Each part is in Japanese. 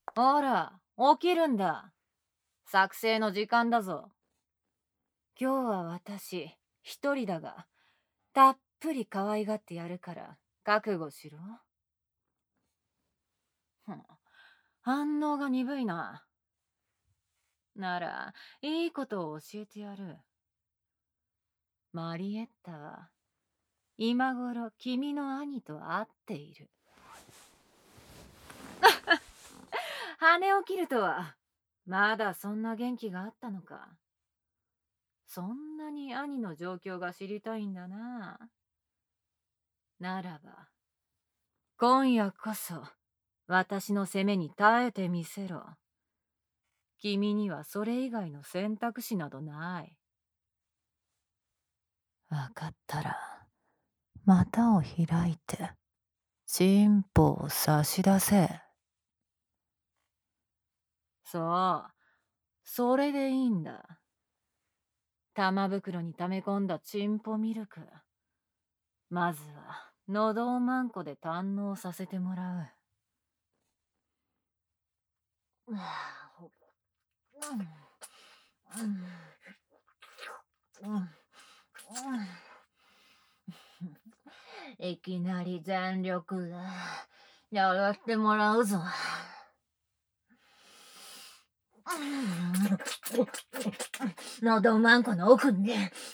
ほら、起きるんだ。作成の時間だぞ。今日は私、一人だが、たっぷり可愛がってやるから、覚悟しろ。ふん、反応が鈍いな。なら、いいことを教えてやる。マリエッタは、今頃君の兄と会っている。羽を切るとは、まだそんな元気があったのか。そんなに兄の状況が知りたいんだな。ならば、今夜こそ、私の攻めに耐えてみせろ。君にはそれ以外の選択肢などない。 わかったら、股を開いて、チンポを差し出せ。 そう、それでいいんだ。玉袋に溜め込んだチンポミルク。まずは、喉をまんこで堪能させてもらう。いきなり全力でやらせてもらうぞ。喉まんこの奥に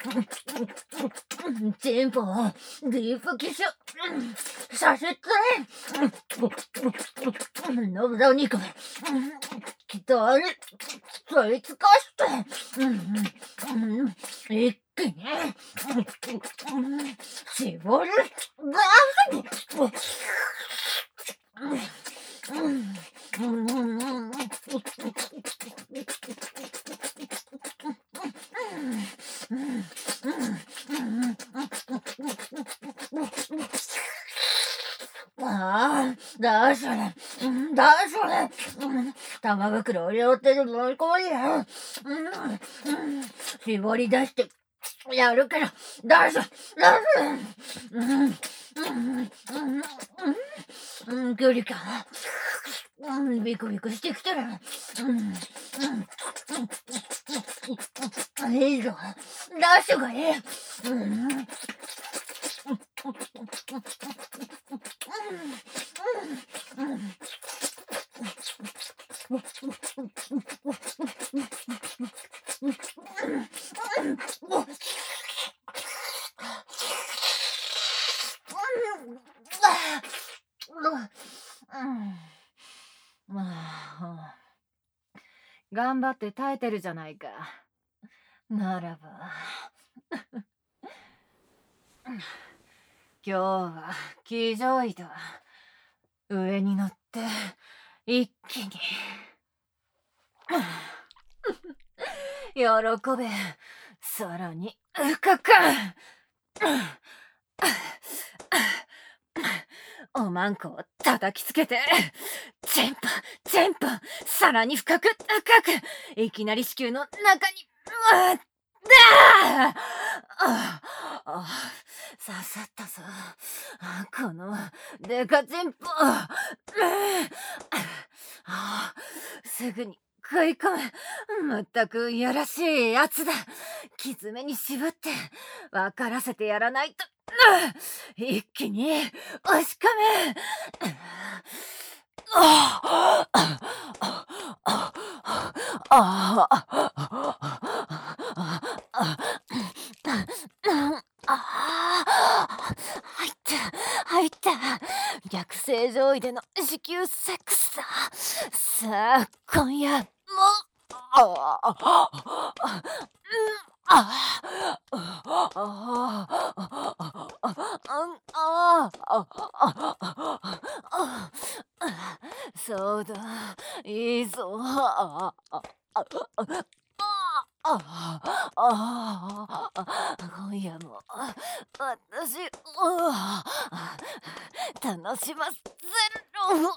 チンポをディープキスさせて喉肉きとあれそいつかして一気に絞るああ、だそれ、玉袋を両手で乗り込みや。絞り出してやるから、だそれ、距離感、ビクビクしてきたら、いいぞ、ダッシュがいい。頑張って耐えてるじゃないか。ならば今日は騎乗位だ。上に乗って一気に喜べ。さらに深くおまんこを叩きつけてチンポさらに深くいきなり子宮の中に刺さったぞこのデカチンポすぐに食い込むまったくいやらしいやつだ傷目に絞って分からせてやらないと一気に押し込め入った逆正常位での子宮セックスださあ今夜もそうだいいぞ今夜も私を楽しませろ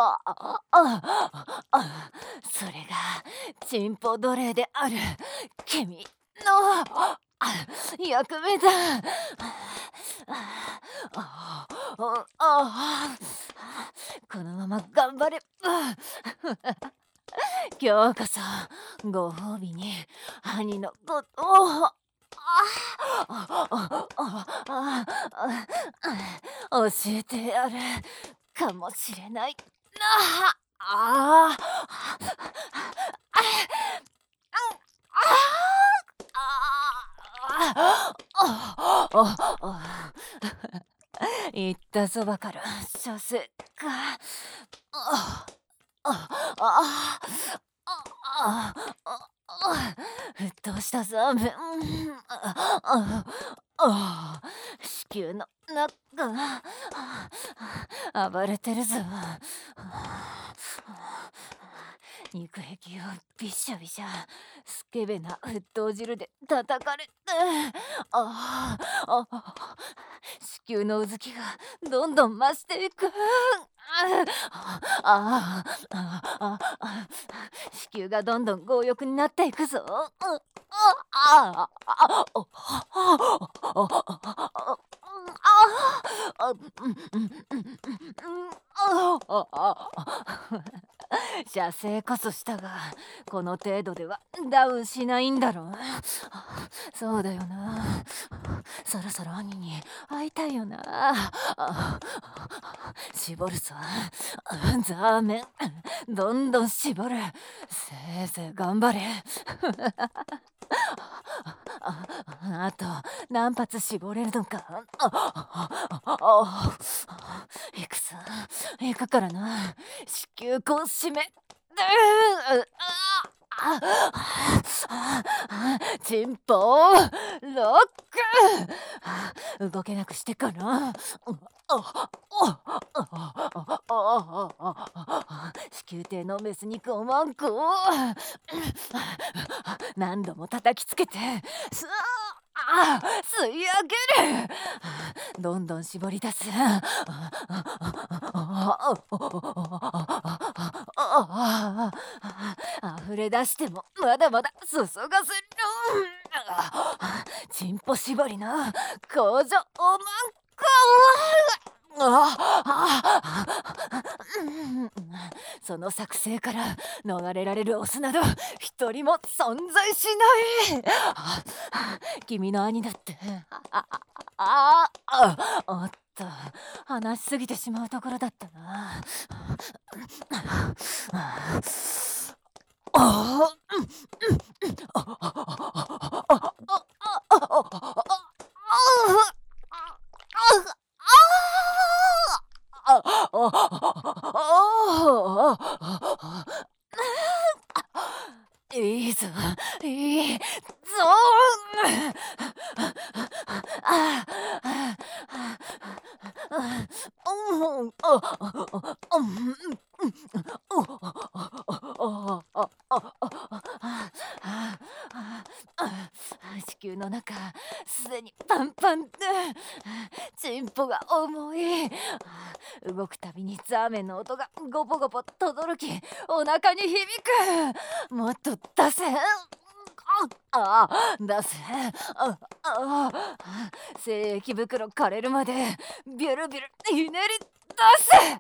それがチンポ奴隷である君の役目だこのまま頑張れば今日こそご褒美に兄のことを教えてやるかもしれないな。ああ、言ったそばから射精か。あああああ沸騰したザーメン。子宮の中が暴れてるぞ。肉壁をびしゃびしゃスケベな沸騰汁で叩かれて、子宮のうずきがどんどん増していく。子宮がどんどん強欲になっていくぞ。射精こそしたが、この程度ではダウンしないんだろう。そうだよな。そろそろ兄に会いたいよな。絞るぞ。ザーメンどんどん絞る。せいぜい頑張れ。あと何発絞れるのか。いくぞ、いくからな。子宮口締め。チンポロック。動けなくしてから子宮底のメス肉をマンコ何度も叩きつけて吸い上げる。どんどん絞り出す。溢れ出してもまだまだ注がせる。チンポ絞りの工場おまんこ。その作戦から逃れられるオスなど一人も存在しない。君の兄だっておっと、話しすぎてしまうところだったな。いいぞ、いいぞ。子宮の中すでにパンパンでチンポが重い。動くたびにザーメンの音がゴポゴポとどろきお腹に響く。もっと出せ。出せ。精液袋枯れるまでビュルビュルひねり出せ。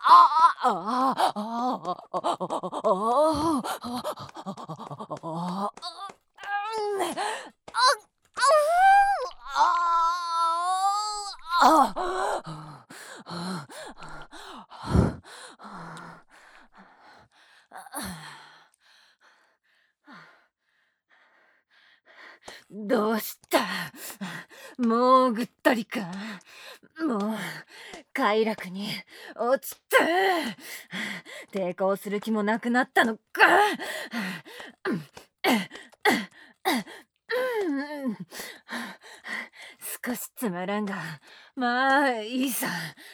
どうした。もうぐったりか。もう快楽に落ちた。抵抗する気もなくなったのか。少しつまらんがまあいいさ。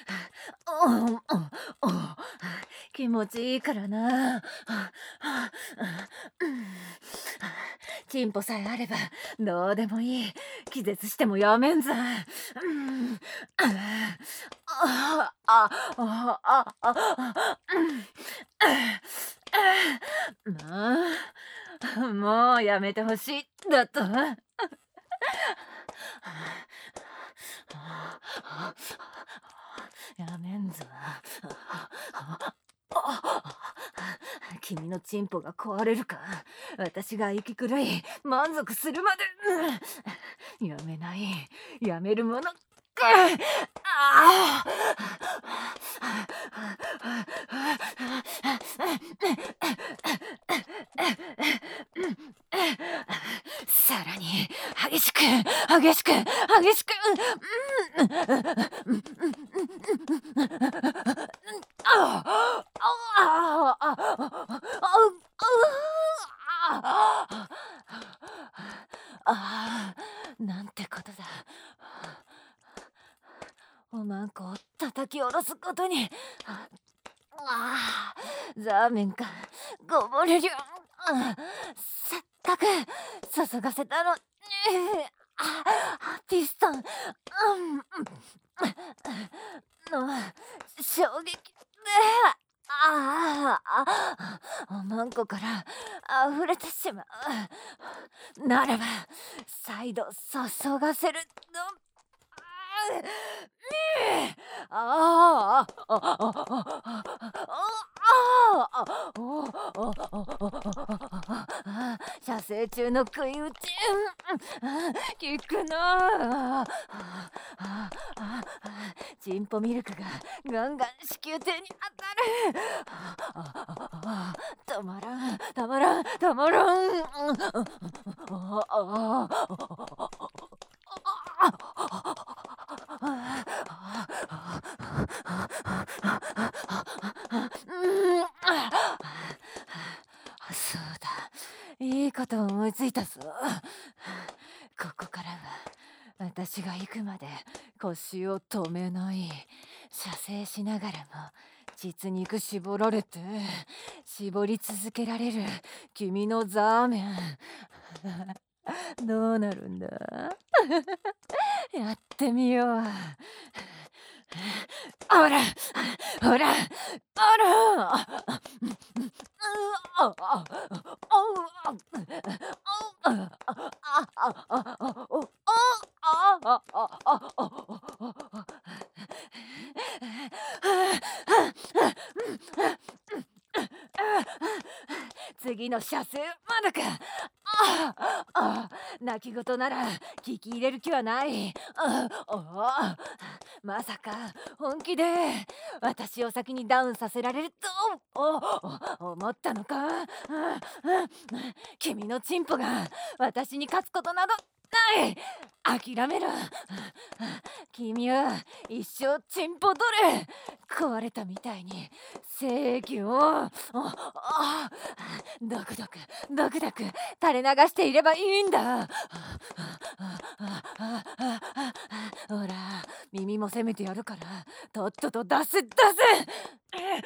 気持ちいいからな。チンポさえあればどうでもいい。気絶してもやめんざ。もうやめてほしいだと。やめんぞ。 君のチンポが壊れるか、私が息狂い満足するまで、やめない、やめるものか。さらに激しく激しく激しく、なんてことだ。おまんこを叩き下ろすことに。ザーメンがこぼれるよ。せっかく注がせたのに。ピストン、の衝撃で、おまんこから溢れてしまう。ならば再度注がせるの。射精中の食い打ち、効くな。チンポミルクがガンガン子宮底に当たる。たまらんたまらんたまらん。そうだ、いいこと思いついたぞ。ここからは私が行くまで腰を止めない。射精しながらも実肉絞られて絞り続けられる君のザーメン、どうなるんだ。やってみよう。ほらほらほら。次の射精まだか。泣き言なら聞き入れる気はない。まさか本気で私を先にダウンさせられると思ったのか。君のチンポが私に勝つことなどない。諦めろ。君は一生チンポ取れ。壊れたみたいに精液をドクドクドクドク垂れ流していればいいんだ。ほら、耳も責めてやるからとっとと出せ出せ。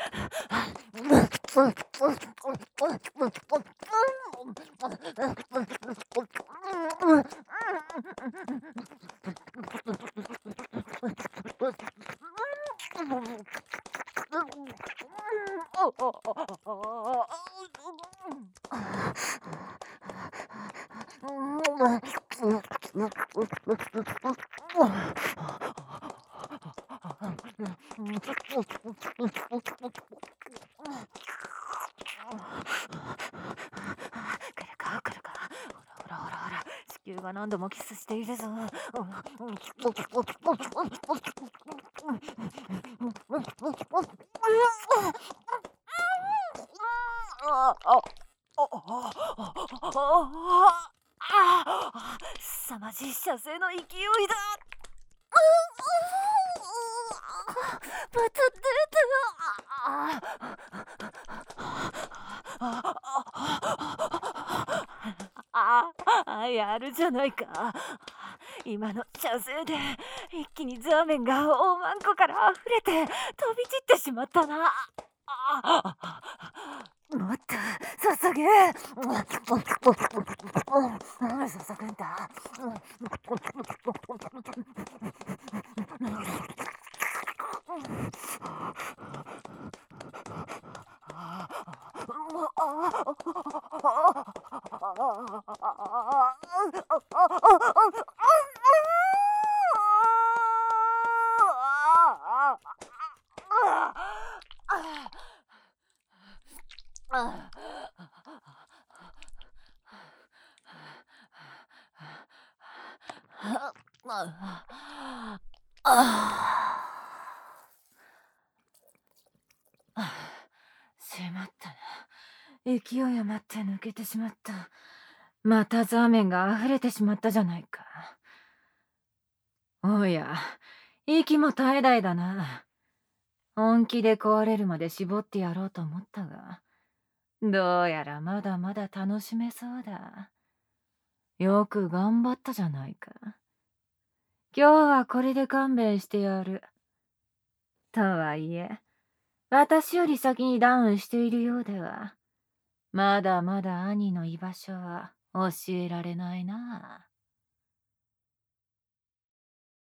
地球が何度もキスしているぞ。凄まじい射精の勢いだ。また出た。やるじゃないか。今の射精で一気にザーメンが大まんこから溢れて飛び散ってしまったな。もっと注げ。注ぐんだ。 しまったな。勢い余って抜けてしまった。またザーメンが溢れてしまったじゃないか。おや、息も絶え絶えだな。本気で壊れるまで絞ってやろうと思ったが、どうやらまだまだ楽しめそうだ。よく頑張ったじゃないか。今日はこれで勘弁してやる。とはいえ、私より先にダウンしているようでは、まだまだ兄の居場所は教えられないな。